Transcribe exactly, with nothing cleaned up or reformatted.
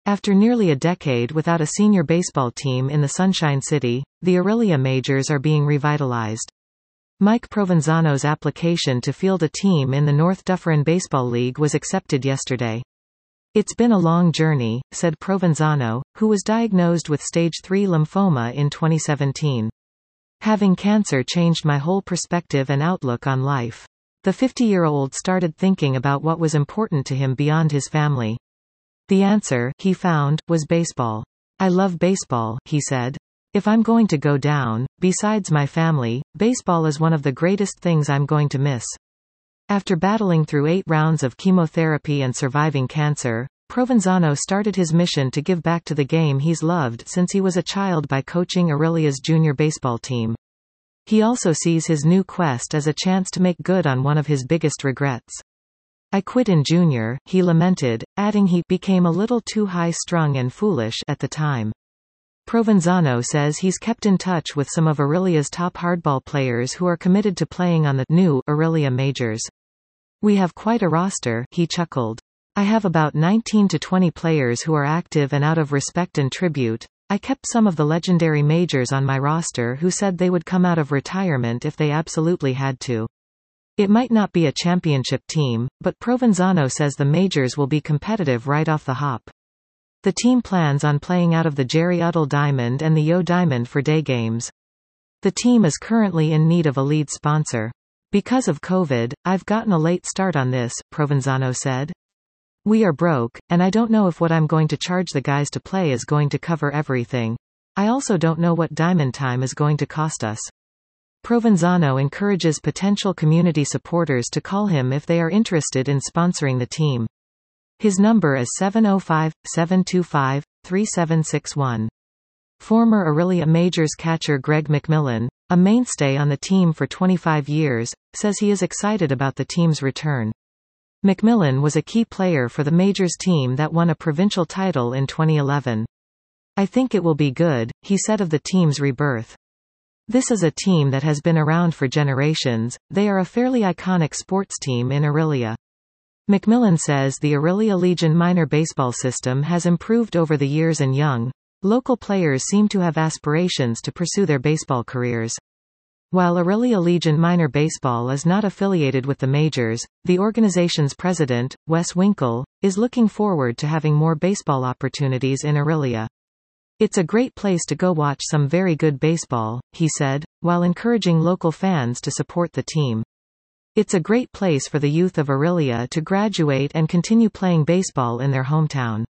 After nearly a decade without a senior baseball team in the Sunshine City, the Orillia Majors are being revitalized. Mike Provenzano's application to field a team in the North Dufferin Baseball League was accepted yesterday. "It's been a long journey," said Provenzano, who was diagnosed with stage three lymphoma in twenty seventeen. "Having cancer changed my whole perspective and outlook on life." The fifty-year-old started thinking about what was important to him beyond his family. The answer, he found, was baseball. "I love baseball," he said. "If I'm going to go down, besides my family, baseball is one of the greatest things I'm going to miss." After battling through eight rounds of chemotherapy and surviving cancer, Provenzano started his mission to give back to the game he's loved since he was a child by coaching Orillia's junior baseball team. He also sees his new quest as a chance to make good on one of his biggest regrets. "I quit in junior," he lamented, adding he became a little too high-strung and foolish at the time. Provenzano says he's kept in touch with some of Orillia's top hardball players who are committed to playing on the new Orillia Majors. "We have quite a roster," he chuckled. "I have about nineteen to twenty players who are active, and out of respect and tribute, I kept some of the legendary majors on my roster who said they would come out of retirement if they absolutely had to." It might not be a championship team, but Provenzano says the majors will be competitive right off the hop. The team plans on playing out of the Jerry Uddle Diamond and the Yo Diamond for day games. The team is currently in need of a lead sponsor. "Because of COVID, I've gotten a late start on this," Provenzano said. "We are broke, and I don't know if what I'm going to charge the guys to play is going to cover everything. I also don't know what diamond time is going to cost us." Provenzano encourages potential community supporters to call him if they are interested in sponsoring the team. His number is seven oh five, seven two five, three seven six one. Former Orillia Majors catcher Greg McMillan, a mainstay on the team for twenty-five years, says he is excited about the team's return. McMillan was a key player for the Majors team that won a provincial title in twenty eleven. "I think it will be good," he said of the team's rebirth. "This is a team that has been around for generations. They are a fairly iconic sports team in Orillia." McMillan says the Orillia Legion minor baseball system has improved over the years, and young, local players seem to have aspirations to pursue their baseball careers. While Orillia Legion minor baseball is not affiliated with the majors, the organization's president, Wes Winkle, is looking forward to having more baseball opportunities in Orillia. "It's a great place to go watch some very good baseball," he said, while encouraging local fans to support the team. "It's a great place for the youth of Orillia to graduate and continue playing baseball in their hometown."